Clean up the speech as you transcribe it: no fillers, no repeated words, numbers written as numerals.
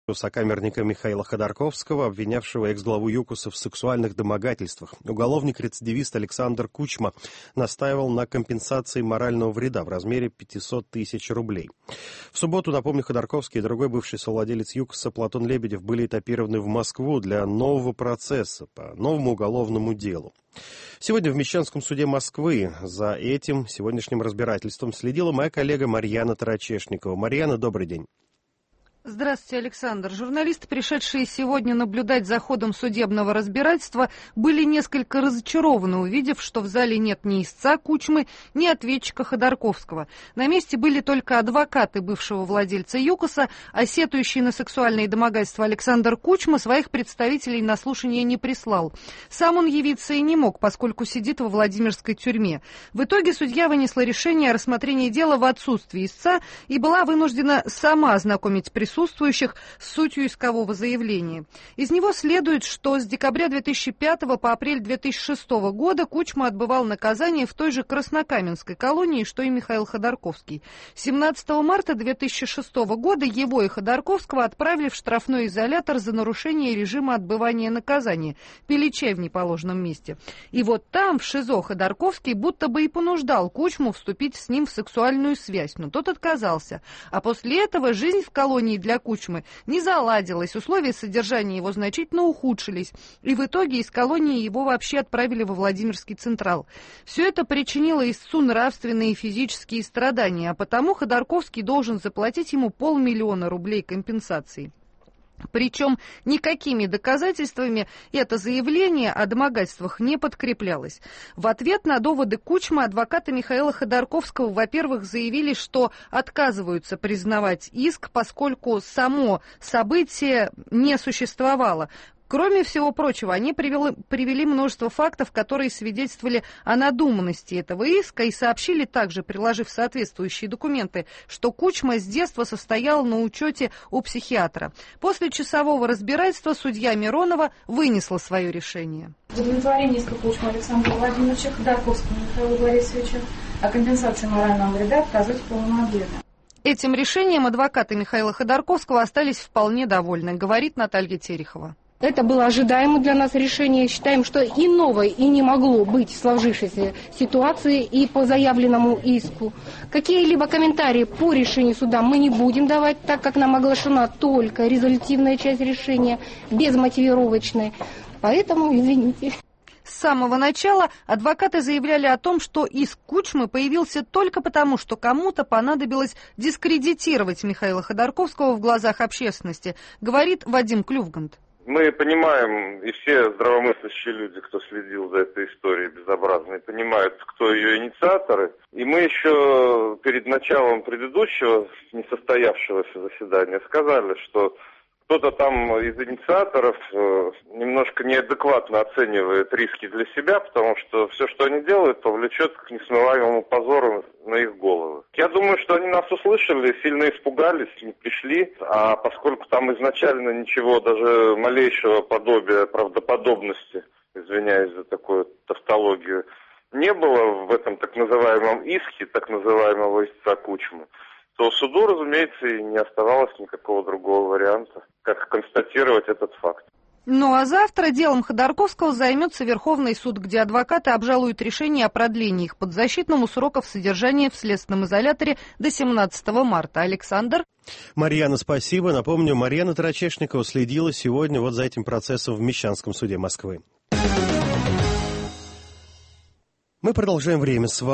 сокамерника Михаила Ходорковского, обвинявшего экс-главу ЮКОСа в сексуальных домогательствах. Уголовник-рецидивист Александр Кучма настаивал на компенсации морального вреда в размере 500 тысяч рублей. В субботу, напомню, Ходорковский и другой бывший совладелец ЮКОСа Платон Лебедев были этапированы в Москву для нового процесса по новому уголовному делу. Сегодня в Мещанском суде Москвы за этим сегодняшним разбирательством следила моя коллега Марьяна Тарачешникова. Марьяна, добрый день. Здравствуйте, Александр. Журналисты, пришедшие сегодня наблюдать за ходом судебного разбирательства, были несколько разочарованы, увидев, что в зале нет ни истца Кучмы, ни ответчика Ходорковского. На месте были только адвокаты бывшего владельца ЮКОСа, а сетующий на сексуальные домогательства Александр Кучма своих представителей на слушание не прислал. Сам он явиться и не мог, поскольку сидит во Владимирской тюрьме. В итоге судья вынесла решение о рассмотрении дела в отсутствии истца и была вынуждена сама ознакомить присутствующих с сутью искового заявления. Из него следует, что с декабря 2005 по апрель 2006 года Кучма отбывал наказание в той же Краснокаменской колонии, что и Михаил Ходорковский. 17 марта 2006 года его и Ходорковского отправили в штрафной изолятор за нарушение режима отбывания наказания, пили чай в неположенном месте. И вот там, в ШИЗО, Ходорковский будто бы и понуждал Кучму вступить с ним в сексуальную связь, но тот отказался. А после этого жизнь в колонии для Кучмы не заладилась, условия содержания его значительно ухудшились, и в итоге из колонии его вообще отправили во Владимирский Централ. Все это причинило истцу нравственные и физические страдания, а потому Ходорковский должен заплатить ему 500 000 рублей компенсации. Причем никакими доказательствами это заявление о домогательствах не подкреплялось. В ответ на доводы Кучмы адвокаты Михаила Ходорковского, во-первых, заявили, что отказываются признавать иск, поскольку само событие не существовало. Кроме всего прочего, они привели множество фактов, которые свидетельствовали о надуманности этого иска, и сообщили также, приложив соответствующие документы, что Кучма с детства состоял на учете у психиатра. После часового разбирательства судья Миронова вынесла свое решение. В удовлетворении иска Кучмы Александра Владимировича, Ходорковскому Михаилу Борисовичу о компенсации морального вреда отказать в полном объеме. Этим решением адвокаты Михаила Ходорковского остались вполне довольны, говорит Наталья Терехова. Это было ожидаемо для нас решение. Считаем, что иного и не могло быть в сложившейся ситуации и по заявленному иску. Какие-либо комментарии по решению суда мы не будем давать, так как нам оглашена только резолютивная часть решения, безмотивировочная. Поэтому извините. С самого начала адвокаты заявляли о том, что иск Кучмы появился только потому, что кому-то понадобилось дискредитировать Михаила Ходорковского в глазах общественности, говорит Вадим Клювгант. Мы понимаем, и все здравомыслящие люди, кто следил за этой историей безобразной, понимают, кто ее инициаторы. И мы еще перед началом предыдущего несостоявшегося заседания сказали, что кто-то там из инициаторов немножко неадекватно оценивает риски для себя, потому что все, что они делают, повлечет к несмываемому позору на их головы. Я думаю, что они нас услышали, сильно испугались, не пришли, а поскольку там изначально ничего, даже малейшего подобия правдоподобности, извиняюсь за такую тавтологию, не было в этом так называемом иске, так называемого истца Кучмы, то суду, разумеется, и не оставалось никакого другого варианта, как констатировать этот факт. Ну а завтра делом Ходорковского займется Верховный суд, где адвокаты обжалуют решение о продлении их подзащитному сроков содержания в следственном изоляторе до 17 марта. Александр? Марьяна, спасибо. Напомню, Марьяна Тарачешникова следила сегодня вот за этим процессом в Мещанском суде Москвы. Мы продолжаем время с вами.